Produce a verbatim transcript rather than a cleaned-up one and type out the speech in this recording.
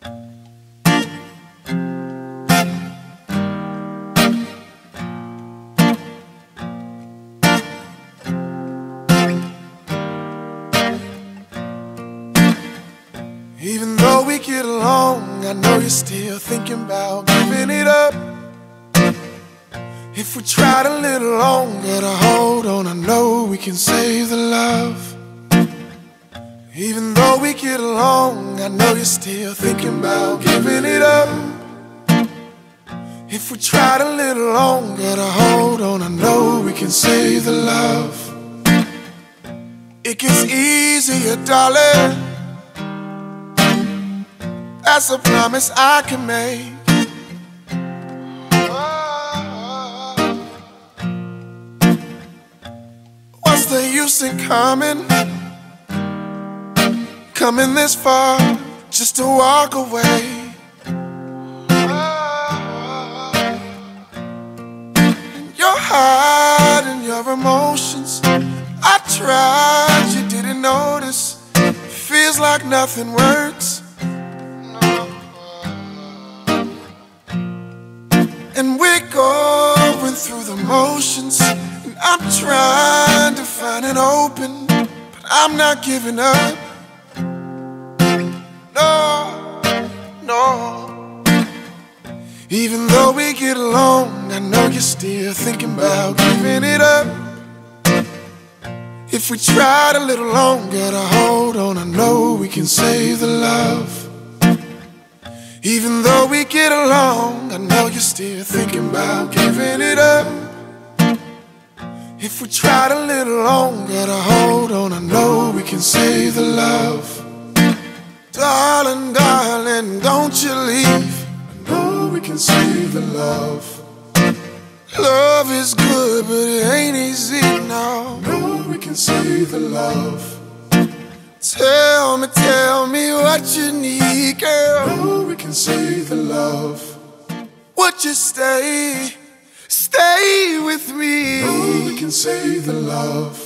Even though we get along, I know you're still thinking about giving it up. If we tried a little longer to hold on, I know we can save the love. Even though we get along, I know you're still thinking about giving it up. If we tried a little longer to hold on, I know we can save the love. It gets easier, darling. That's a promise I can make. What's the use in coming, coming this far just to walk away? Your heart and your emotions, I tried, you didn't notice. Feels like nothing works. And we're going through the motions, and I'm trying to find an open, but I'm not giving up. No, no. Even though we get along, I know you're still thinking about giving it up. If we tried a little longer to hold on, I know we can save the love. Even though we get along, I know you're still thinking about giving it up. If we tried a little longer to hold on, I know we can save the love. Darling, darling, don't you leave. I know we can save the love. Love is good, but it ain't easy now. I know we can save the love. Tell me, tell me what you need, girl. Oh, we can save the love. Would you stay, stay with me? Oh, we can save the love.